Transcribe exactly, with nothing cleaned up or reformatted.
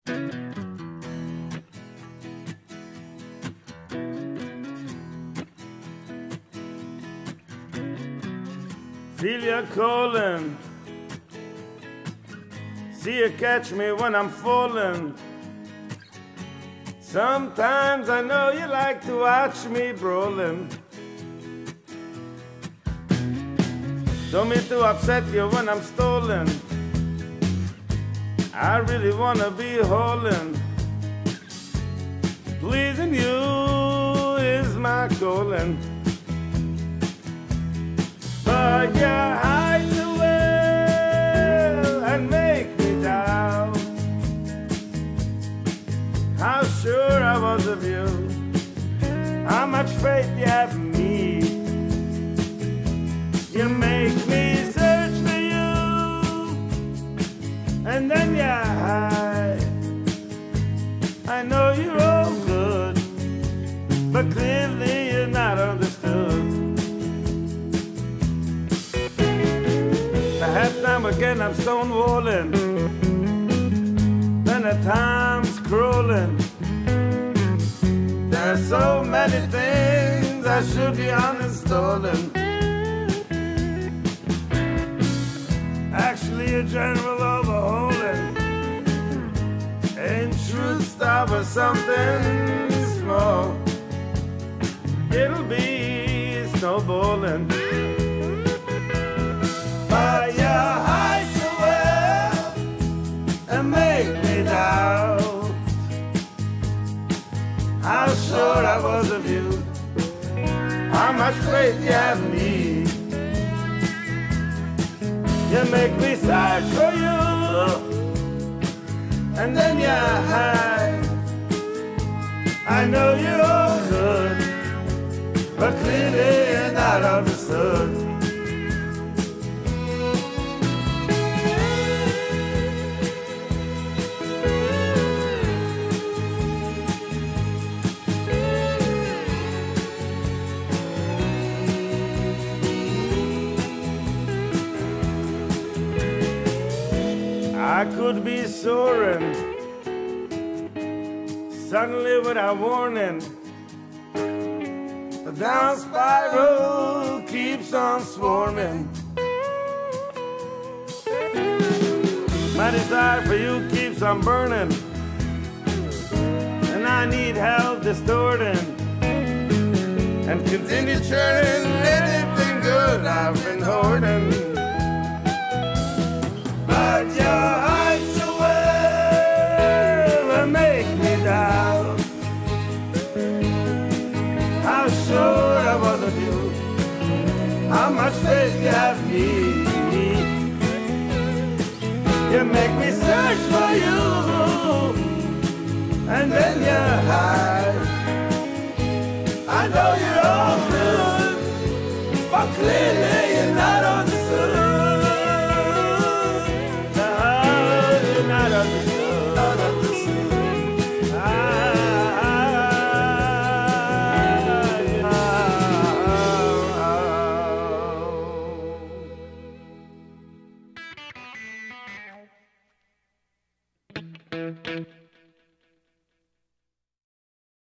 Feel you calling, see you catch me when I'm falling. Sometimes I know you like to watch me brawling. Don't mean to upset you when I'm stolen. I really wanna be hauling. Pleasing you is my calling. But you hide the well and make me doubt how sure I was of you, how much faith you have in me. You make me search for you, and then you hide. I know you're all good, but clearly you're not understood. Perhaps time again I'm stonewalling, then the time's crawling. There's so many things I should be uninstalling. Actually a general overhauling. In truth start with something small. It'll be snowballing. But you hide so well and make me doubt how sure I was of you, how much faith you have in me. You make me search for you, and then you hide. I know you're all good, but clearly you're not understood. I could be soaring, suddenly without warning. The down spiral keeps on swarming. My desire for you keeps on burning, and I need help distorting and continue churning anything good I've been hoarding. But you hide so well and make me doubt how sure I was of you, how much faith you have in me. You make me search for you, and then you hide. I know you're